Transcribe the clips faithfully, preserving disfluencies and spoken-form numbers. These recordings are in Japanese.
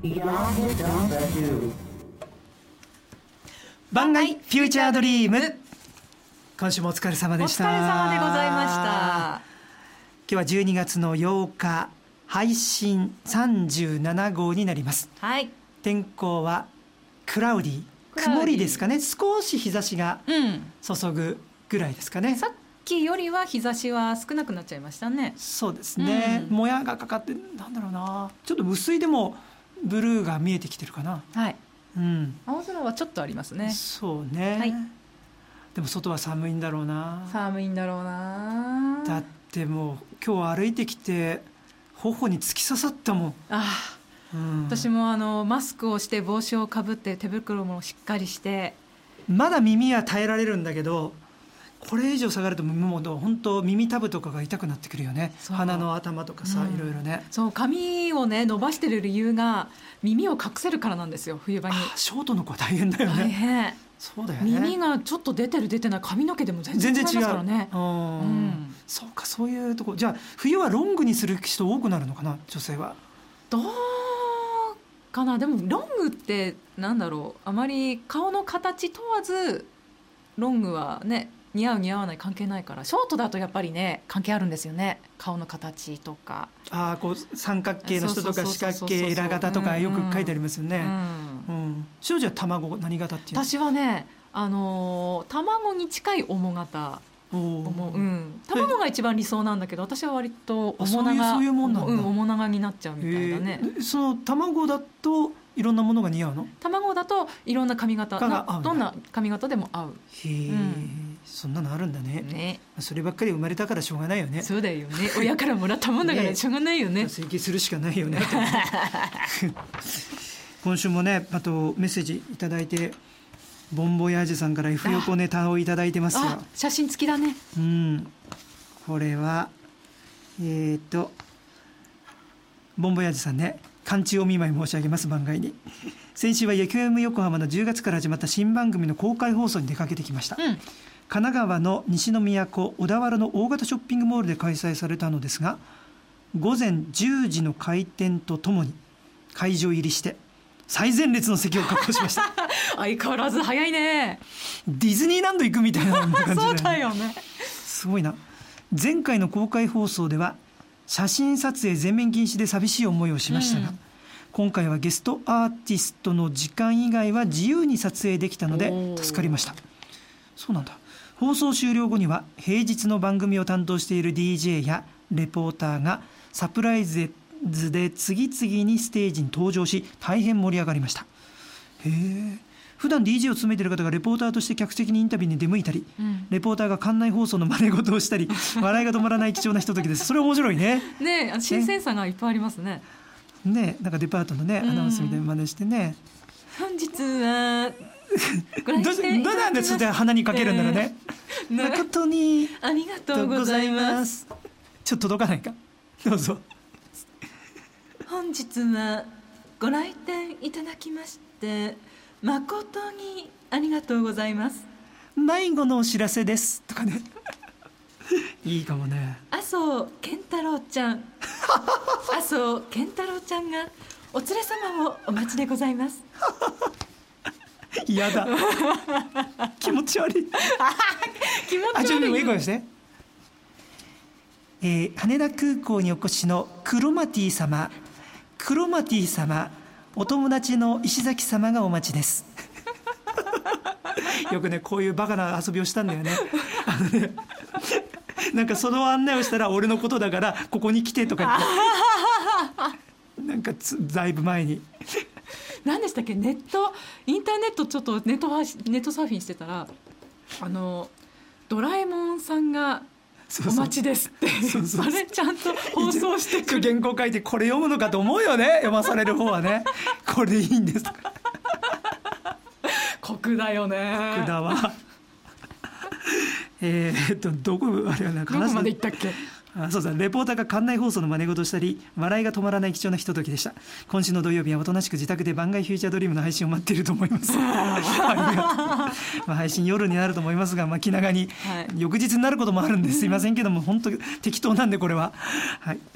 番外フューチャードリーム、今週もお疲れ様でした。 お疲れ様でございました。 今日はじゅうにがつのようか、配信さんじゅうななごうになります。 はい、 天候はクラウディ、曇りですかね。少し日差しが注ぐぐらいですかね、うん、 さっきよりは日差しは少なくなっちゃいましたね。 そうですね、うん、もやがかかって、なんだろうな、ちょっと薄いでもブルーが見えてきてるかな。 はい、 うん、 青空はちょっとありますね。 そうね、はい、でも外は寒いんだろうな。 寒いんだろうな。 だってもう今日歩いてきて頬に突き刺さったもん。 ああ、うん、私もあのマスクをして帽子をかぶって手袋もしっかりして、 まだ耳は耐えられるんだけど、これ以上下がるともう本当耳たぶとかが痛くなってくるよね。鼻の頭とかさ、うん、いろいろね。 そう、髪をね伸ばしてる理由が耳を隠せるからなんですよ、冬場に。 ショートの子は大変だよね。 大変。 そうだよね。 耳がちょっと出てる出てない、髪の毛でも全然違いますからね。 うん、そうか、そういうとこ。じゃあ冬はロングにする人多くなるのかな、女性は。 どうかな。でもロングってなんだろう、あまり顔の形問わずロングはね、似合う似合わない関係ないから、ショートだとやっぱりね関係あるんですよね、顔の形とか。ああ、こう三角形の人とか四角形、エラ型とかよく書いてありますよね。少女は卵何型っていうの？ 私はね、あのー、卵に近い桃型。おもう、うん、卵が一番理想なんだけど、私は割と重長、 そういうもんなんだ、 うん、重長になっちゃうみたいだね。 その卵だといろんなものが似合うの？ 卵だといろんな髪型が、どんな髪型でも合う。 へえ、うん、そんなのあるんだ ね, ねそればっかり生まれたからしょうがないよね。 そうだよね、親からもらったもんだからしょうがないよね。 整形するしかないよね今週もね、あとメッセージいただいて、ボンボヤージュさんから F 横ネタをいただいてますよ。 あ、写真付きだね。 うん、これはえっ、ー、とボンボヤージュさんね、勘違いお見舞い申し上げます。番外に先週は エフエム 横浜のじゅうがつから始まった新番組の公開放送に出かけてきました、うん、神奈川の西の都小田原の大型ショッピングモールで開催されたのですが、午前じゅうじの開店とともに会場入りして最前列の席を確保しました相変わらず早いね。 ディズニーランド行くみたいな感じでそうだよね、 すごいな。前回の公開放送では写真撮影全面禁止で寂しい思いをしましたが、うん、今回はゲストアーティストの時間以外は自由に撮影できたので助かりました。そうなんだ。放送終了後には平日の番組を担当している ディージェー やレポーターがサプライズで次々にステージに登場し、大変盛り上がりました。へえ。普段 ディージェー を務めている方がレポーターとして客席にインタビューに出向いたり、うん、レポーターが館内放送の真似事をしたり笑いが止まらない貴重なひとときです。それ面白いね。 ねえ、新鮮さがいっぱいありますね。 ねえ、なんかデパートのね、アナウンスみたいな真似してね、 本日はどうなんでそれ鼻にかけるんだろうね誠にありがとうございます。 ちょっと届かないか、どうぞ。 本日はご来店いただきまして誠にありがとうございます。 迷子のお知らせですとかねいいかもね。 麻生健太郎ちゃん麻生健太郎ちゃんがお連れ様をお待ちでございますやだ気持ち悪い気持ち悪い。 あ、ちょっといい声して。えー、羽田空港にお越しのクロマティ様、クロマティ様、お友達の石崎様がお待ちですよくね、こういうバカな遊びをしたんだよねあのね、なんかその案内をしたら俺のことだからここに来てとか言ってなんかつだいぶ前に何でしたっけ、ネットインターネットちょっとネットネットサーフィンしてたら、あのドラえもんさんがお待ちですってそれちゃんと放送してくる。 原稿書いてこれ読むのかと思うよね、読まされる方はねこれでいいんですか酷だよね。 酷だわえーっとどこあれはなんかどこまで行ったっけ。 あ、そうだ、レポーターが館内放送の真似事をしたり笑いが止まらない貴重なひとときでした。今週の土曜日はおとなしく自宅で番外フューチャードリームの配信を待っていると思いますまあ配信夜になると思いますが、まあ、気長に、はい、翌日になることもあるんですいませんけども、本当適当なんでこれは、はい、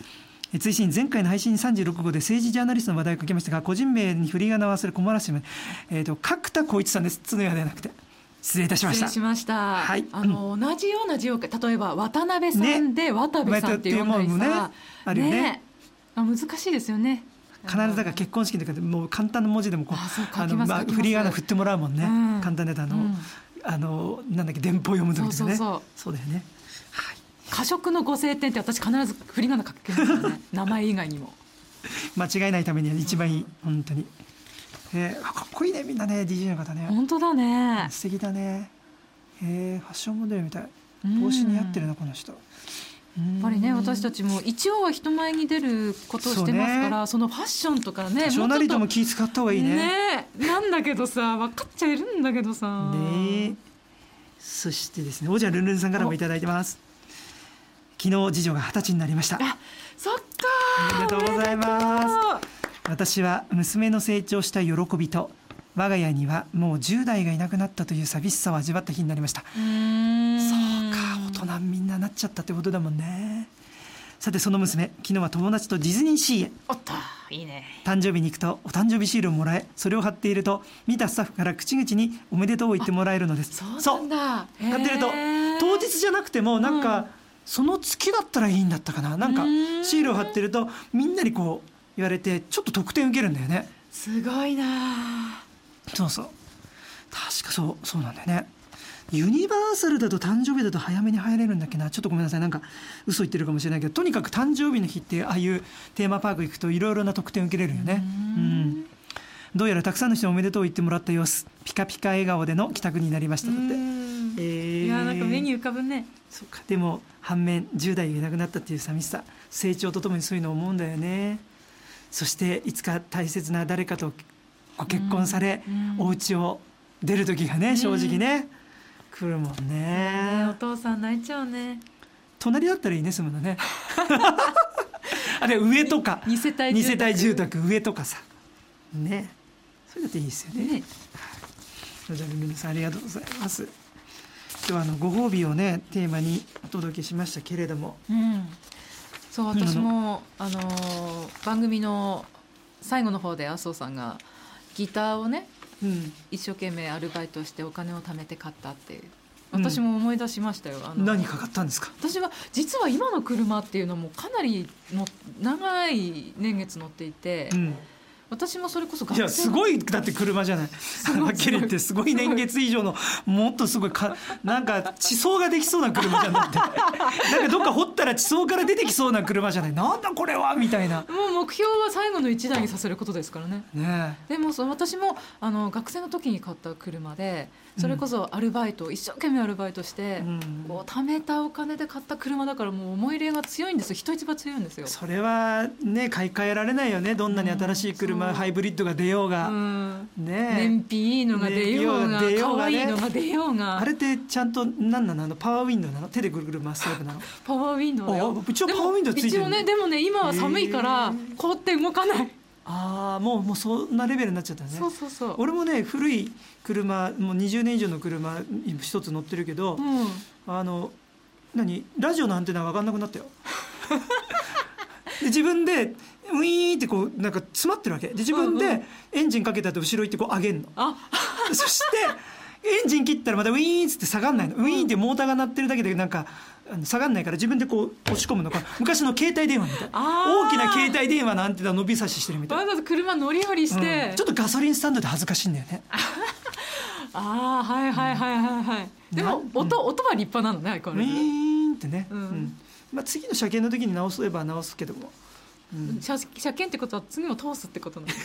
追伸前回の配信さんじゅうろく号で政治ジャーナリストの話題をかけましたが、個人名に振り仮名を忘れ困らせてしまい、えーと角田光一さんです。角谷ではなくて失礼いたしました。 失礼しました、 はい、 あの、うん、同じような字を例えば渡辺さんで渡部さんって呼んだりさ、 ね、あるよね。 ね、あ難しいですよね。 必ずだから結婚式とかでもう簡単な文字でもこうあそうあの、まあ、振り仮名振ってもらうもんね、うん、簡単であの、うん、あのなんだっけ電報読む時とかね。そうそうそうそうだよね、はい、 過食のご晴天って私必ず振り仮名書けますよね名前以外にも間違えないためには一番いい、うん、本当に、えー、かっこいいねみんなね ディージェー の方ね。 本当だね、 素敵だね、えー、ファッションモデルみたい。帽子に合ってるなこの人。 やっぱりね私たちも一応は人前に出ることをしてますから そ,、ね、そのファッションとかね多少なりとも気使った方がいいね。 ねなんだけどさ分かっちゃいるんだけどさね。そしてですねおじゃルンルンさんからもいただいてます。昨日次女が二十歳になりました。 あそっかおめでとうございます。私は娘の成長した喜びと我が家にはもうじゅう代がいなくなったという寂しさを味わった日になりました。うーんそうか大人みんななっちゃったってことだもんね。さてその娘昨日は友達とディズニーシーへ。 おっといいね。 誕生日に行くとお誕生日シールをもらえそれを貼っていると見たスタッフから口々におめでとうを言ってもらえるのです。 そうなんだ。 そう貼ってると当日じゃなくてもなんか、うん、その月だったらいいんだったかななんかシールを貼ってるとみんなにこう言われてちょっと得点受けるんだよね。 すごいな。 そうそう確かそうそうなんだよね。ユニバーサルだと誕生日だと早めに入れるんだっけな。ちょっとごめんなさいなんか嘘言ってるかもしれないけどとにかく誕生日の日ってああいうテーマパーク行くといろいろな特典受けれるよね。うん、うん、どうやらたくさんの人におめでとう言ってもらった様子ピカピカ笑顔での帰宅になりましたって。えー、 いやなんか目に浮かぶね。 そうかでも反面じゅう代がいなくなったっていう寂しさ成長とともにそういうのを思うんだよね。そしていつか大切な誰かとご結婚され、うんうん、お家を出る時がね正直ね、うん、来るもん ね, ねお父さん泣いちゃうね。 隣だったらいいね住むのねあれ上とかに世帯住宅、 住宅上とかさねそれだっていいですよね。ねじゃあ皆さんありがとうございます。今日はあのご褒美をねテーマにお届けしましたけれども、 うん、そう私も、うん、あの番組の最後の方で麻生さんがギターをね、うん、一生懸命アルバイトしてお金を貯めて買ったっていう私も思い出しましたよ、うん、あの何か買ったんですか。 私は実は今の車っていうのもかなりの長い年月乗っていて、うん、私もそれこそ学生のいやすごいだって車じゃないはっきり言ってすごい年月以上のもっとすごいかなんか地層ができそうな車じゃなくてなんかどっか掘ったら地層から出てきそうな車じゃないなんだこれはみたいな。 もう目標は最後の一台にさせることですから ね, ねでもその私もあの学生の時に買った車でそれこそアルバイト、うん、一生懸命アルバイトして、うん、こう貯めたお金で買った車だからもう思い入れが強いんですよ。人一倍強いんですよ。 それはね買い替えられないよね。どんなに新しい車、うん、ハイブリッドが出ようが、うんね、 燃費いいのが出ようが可愛いのが出ようがあれってちゃんと何なのあのパワーウィンドウなの手でぐるぐる回すタイプなのパワーウィンドウだよ。 一応パワーウィンドウついてる。 一応ねでもね今は寒いから凍って動かない。 ああもうもうそんなレベルになっちゃったね。 そうそうそう。 俺もね古い車もうにじゅうねん以上の車一つ乗ってるけど、うん、あの何ラジオのアンテナが分かんなくなったよで自分でウィーンってこうなんか詰まってるわけで自分でエンジンかけた後後ろ行ってこう上げるの。あそしてエンジン切ったらまたウィーンっつって下がんないの。ウィーンってモーターが鳴ってるだけでなんか下がんないから自分でこう押し込むのか昔の携帯電話みたいな大きな携帯電話のアンテナ伸び差ししてるみたいな。 わざわざ車乗り降りして、 うん、ちょっとガソリンスタンドで恥ずかしいんだよねああはいはいはいはいはい、うん、でも音、うん、音は立派なのね。 ウィーンってね、うんうんまあ、次の車検の時に直せば直すけども、 うん、車, 車検ってことは次も通すってことなの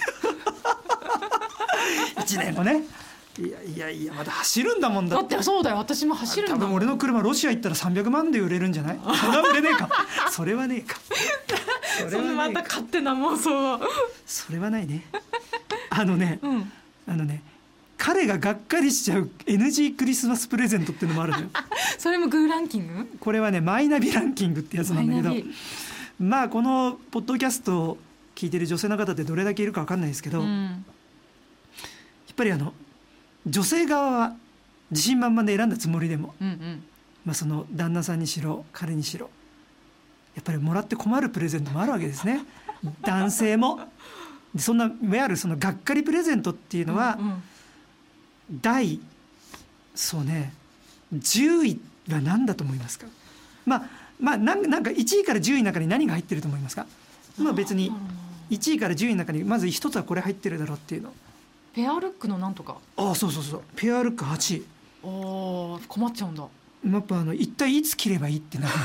いちねんごね。いやいやいやまだ走るんだもんだって。 だってそうだよ私も走るんだもん。 多分俺の車ロシア行ったらさんびゃくまんで売れるんじゃない。それは売れねえかそれはねえかそれはねえかそんなまた勝手な妄想それはないねあのね、うん、あのね彼ががっかりしちゃう エヌジー クリスマスプレゼントっていうのもあるのよそれもグーランキング。 これはねマイナビランキングってやつなんだけどまあこのポッドキャストを聞いてる女性の方ってどれだけいるか分かんないですけど、うん、やっぱりあの女性側は自信満々で選んだつもりでも、うんうんまあ、その旦那さんにしろ彼にしろやっぱりもらって困るプレゼントもあるわけですね。男性もでそんないわゆるそのがっかりプレゼントっていうのは、 うんうん、 第そうねじゅういは何だと思いますか。まあまあなんなんかいちいからじゅういの中に何が入ってると思いますか。まあ別にいちいからじゅういの中にまず一つはこれ入ってるだろうっていうの。 ペアルックのなんとか。 ああそうそうそうペアルックはちい。 ああ困っちゃうんだ。 やっぱあの一体いつ切ればいいってなる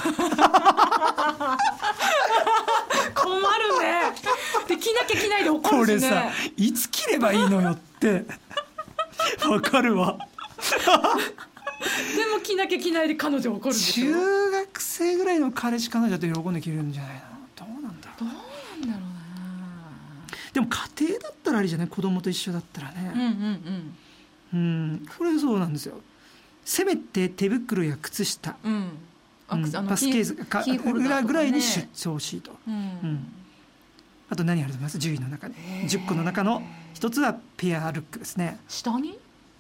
困るね。で着なきゃ着ないで怒るしね。 これさいつ切ればいいのよってわかるわでも着なきゃ着ないで彼女怒るでしょ。 中学生ぐらいの彼氏彼女だと喜んで着れるんじゃないの。どうなんだろう。 どうなんだろうな。 でも家庭だったらあれじゃない子供と一緒だったらね。 うんうんうんうんこれそうなんですよ。せめて手袋や靴下、 うんあうんあのパスケースかキーホルダーとかねぐらいに出張欲しいと、 うんうんあと何あると思います。じゅういの中にじゅっこの中の一つはペアルックですね。 下着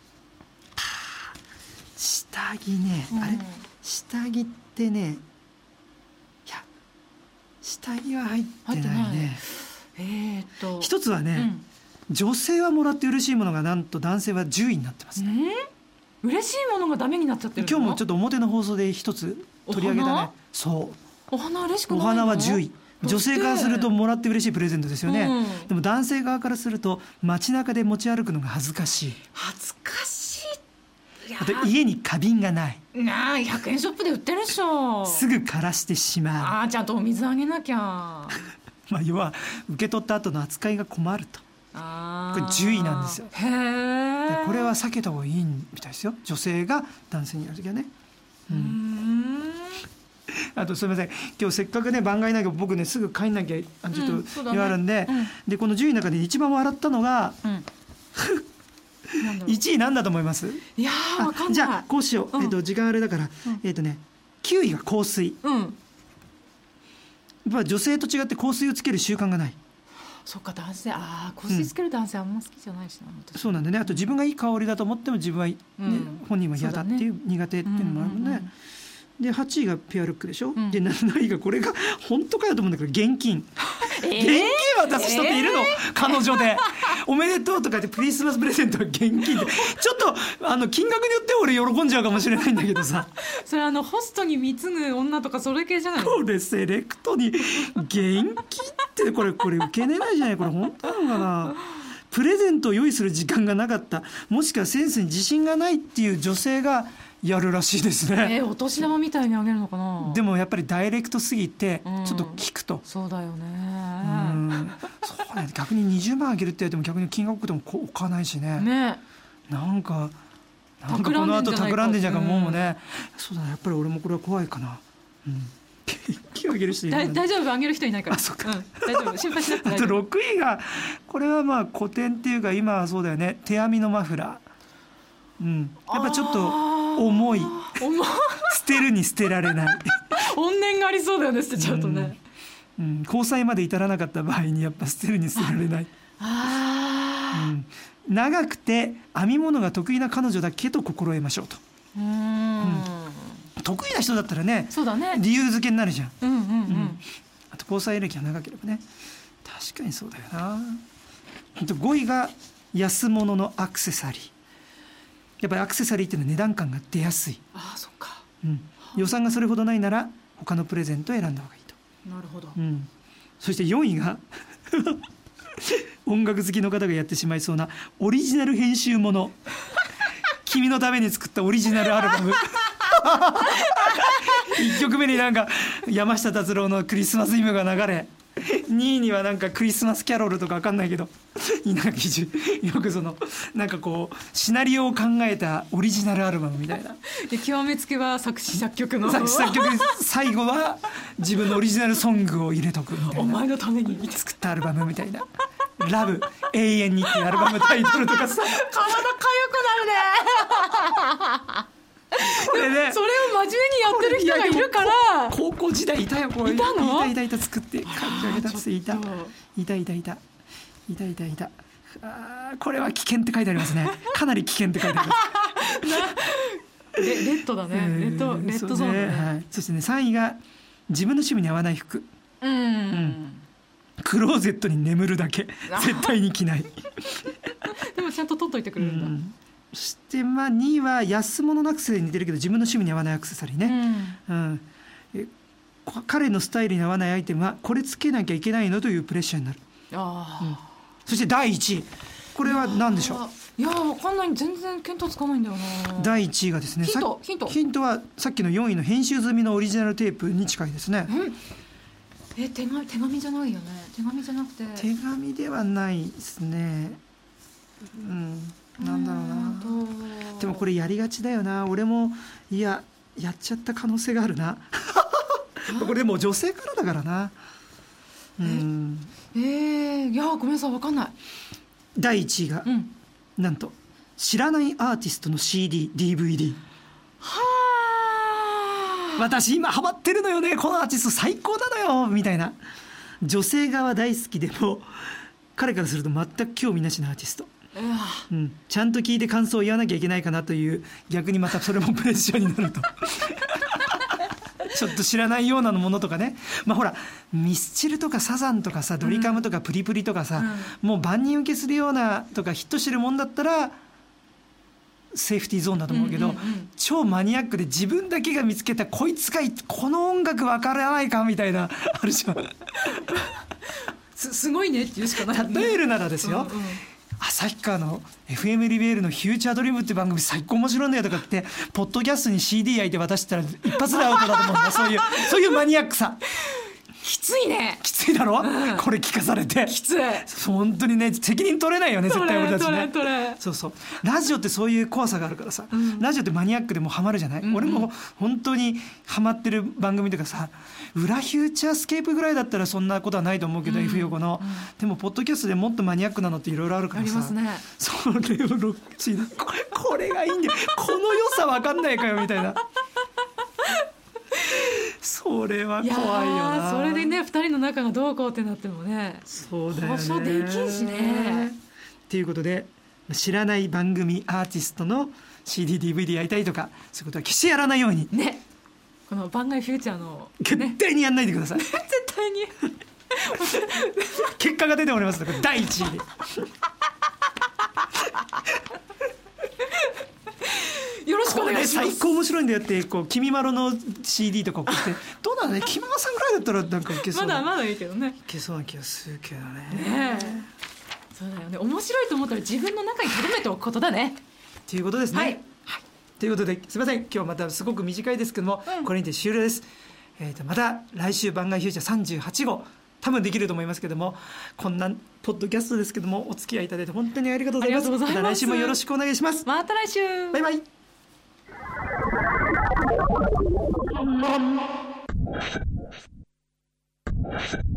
下着ね、 うんあれ下着ってねいや下着は入ってないね。 えー、っと一つはね、 うん女性はもらって嬉しいものがなんと男性はじゅういになってますね。 うん、嬉しいものがダメになっちゃってるの。 今日もちょっと表の放送で一つ取り上げたねお花。 そうお花嬉しくないの。 お花はじゅうい。女性からするともらって嬉しいプレゼントですよね、 うん、 でも男性側からすると街中で持ち歩くのが恥ずかしい。 恥ずかしい。いやあと家に花瓶がない。 なあひゃくえんショップで売ってるでしょ。 すぐ枯らしてしまう。 ああちゃんとお水あげなきゃまあ要は受け取った後の扱いが困ると。 あこれじゅういなんですよ。 へえ。 でこれは避けた方がいいみたいですよ。女性が男性にやるときはね、う、 うんんあとすみません今日せっかくね番外なんか僕ねすぐ帰んなきゃあちょっうんとそうだね言われるんで、 うんでこのじゅういの中で一番笑ったのがうんなんだろういちいなんだと思います。 いやーわかんない。 じゃあこうしよう、 うんえっと時間あれだから、 うんえっとねきゅういが香水。 うんやっぱ女性と違って香水をつける習慣がない。 そっか男性ああ香水つける男性あんま好きじゃないしな、私そうなんでね。あと自分がいい香りだと思っても自分は、ねうん本人は嫌だっていう、苦手っていうのもあるもんね、 うんうんうんではちいがペアルックでしょ、 うんでなないがこれが本当かよと思うんだけど現金、 えー現金渡す人っているの、彼女でおめでとうとか言ってクリスマスプレゼントは現金でちょっとあの金額によっては俺喜んじゃうかもしれないんだけどさそれあのホストに貢ぐ女とかそれ系じゃないの。 これセレクトに現金ってこれこれ受けれないじゃない。これ本当なのかな。プレゼントを用意する時間がなかった、もしくはセンスに自信がないっていう女性がやるらしいですね。 えー、お年玉みたいにあげるのかな。 でもやっぱりダイレクトすぎてうんちょっと聞くと、 そうだよね。 うんそうね、逆ににじゅうまんあげるって言われても逆に金額でも置かないしね。 ねなんかなんかこの後企んでんじゃんかもうもね、 うんそうだねやっぱり俺もこれは怖いかな。うん金あげる人いるだのね大丈夫あげる人いないから。 あそっかうん、大丈夫心配しなくてあと大丈夫。 ろくいがこれはまあ古典っていうか今はそうだよね、手編みのマフラー、うん、やっぱちょっと重い、 重い捨てるに捨てられない、 怨念がありそうだよね捨てちゃうとね。 うん、交際まで至らなかった場合にやっぱ捨てるに捨てられない、 あうん、長くて編み物が得意な彼女だけと心得ましょうと。 あうん、 得意な人だったらねそうだね。 理由付けになるじゃん。 うんうんうん、 うんあと交際歴が長ければね確かにそうだよな。あとごいが安物のアクセサリー。やっぱりアクセサリーっていうのは値段感が出やすい、 ああそっか。 うん、予算がそれほどないなら他のプレゼントを選んだ方がいいと、 なるほど。 うん、そしてよんいが音楽好きの方がやってしまいそうなオリジナル編集もの君のために作ったオリジナルアルバムいっきょくめになんか山下達郎のクリスマスイブが流れ、にいにはなんかクリスマスキャロルとか分かんないけど稲垣潤よくそのなんかこうシナリオを考えたオリジナルアルバムみたいな。 で極めつけは作詞作曲の作詞作曲最後は自分のオリジナルソングを入れとくみたいなお前のために作ったアルバムみたいなラブ永遠にっていうアルバムタイトルとかさ体かゆくなるねこれねそれを真面目にやってる人がいるから高校時代いたよこういういたのいたいたいた作って書き上げた人いたちょっといたいたいたいたいたいたあーこれは危険って書いてありますね。かなり危険って書いてありますレ, レッドだね、レッドレッドゾーンだね、 はい、そしてねさんいが自分の趣味に合わない服、 うん、うん、 クローゼットに眠るだけ絶対に着ないでもちゃんと取っといてくれるんだ、うん、 そしてまあにいは安物のアクセサリーに似てるけど自分の趣味に合わないアクセサリーね、うんうん、え彼のスタイルに合わないアイテムはこれつけなきゃいけないのというプレッシャーになる。あ、うん、そしてだいいちい、これは何でしょう。 いや分かんない、全然見当つかないんだよな。 だいいちいがですね、 ヒントヒントヒントはさっきのよんいの編集済みのオリジナルテープに近いですね。 うん、え手紙、手紙じゃないよね。手紙じゃなくて手紙ではないですね。うん、なんだろうな。でもこれやりがちだよな。俺もいややっちゃった可能性があるなこれでも女性からだからな。うん、 えー、いやごめんなさい分かんない。 だいいちいが、うん、なんと知らないアーティストの シーディー、ディーブイディー。 はあ、私今ハマってるのよね、このアーティスト最高なのよみたいな。女性側大好きでも彼からすると全く興味なしなアーティスト、うん、ちゃんと聞いて感想を言わなきゃいけないかなという、逆にまたそれもプレッシャーになるとちょっと知らないようなものとかね。まあほらミスチルとかサザンとかさ、ドリカムとかプリプリとかさ、うん、もう万人受けするようなとかヒットしてるもんだったらセーフティーゾーンだと思うけど、うんうんうん、超マニアックで自分だけが見つけたこいつがこの音楽わからないかみたいなあるじゃんす, すごいねって言うしかない、ね、 例えるならですよ、うんうん、旭川の エフエム リベールのフューチャードリームって番組最高面白いんだよとかってポッドキャストに シーディー 焼いて渡したら一発でアウトだと思うんだそういうそういうマニアックさきついね。 きついだろ、うん、これ聞かされてきつい。 本当にね責任取れないよね絶対俺たちね。 取れ取れ。 そうそう、ラジオってそういう怖さがあるからさ、うん、ラジオってマニアックでもハマるじゃない、うんうん、俺も本当にハマってる番組とかさ、裏フューチャースケープぐらいだったらそんなことはないと思うけど、うん、F 横の、うん、でもポッドキャストでもっとマニアックなのっていろいろあるからさ、 ありますね。 それをロッチこれこれがいいんだよこの良さ分かんないかよみたいなそれは怖いよな。 それでねふたりの仲がどうこうってなってもね、 そうだよね、 交渉できんしね。 ということで知らない番組アーティストの シーディー、ディーブイディー やりたいとかそういうことは決してやらないようにね。この番外フューチャーの、ね、 絶対にやんないでください絶対に結果が出ておりますのでだいいちいでよろしくお願いします。 最高面白いんだよってこう君まろの シーディー とか送ってどうなのね、君まろさんぐらいだったらなんかいけそうなまだまだいいけどね、 いけそうな気がするけどね, ねそうだよね。面白いと思ったら自分の中に留めておくことだねということですね、 はい、 はい、ということですいません今日またすごく短いですけども、うん、これにて終了です、えー、とまた来週番外フューチャーさんじゅうはち号多分できると思いますけども、こんなポッドキャストですけどもお付き合いいただいて本当にありがとうございます。また来週もよろしくお願いします。 また来週、 バイバイ。you